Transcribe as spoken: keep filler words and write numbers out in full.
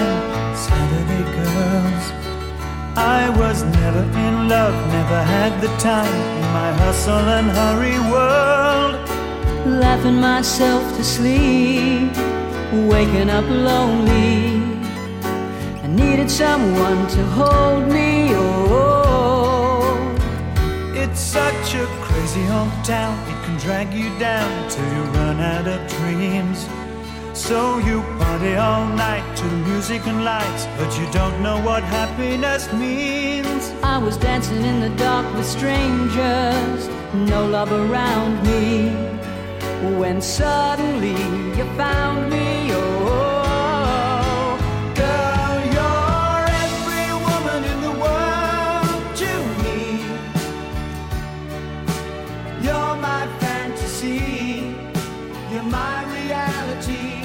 time, Saturday girls. I was never in love, never had the time in my hustle and hurry world. Laughing myself to sleep, waking up lonely. I needed someone to hold me, oh. It's such a crazy old town, it can drag you down till you run out of dreams. So you party all night to music and lights, but you don't know what happiness means. I was dancing in the dark with strangers, no love around me, when suddenly you found me, oh. Girl, you're every woman in the world to me. You're my fantasy, you're my reality.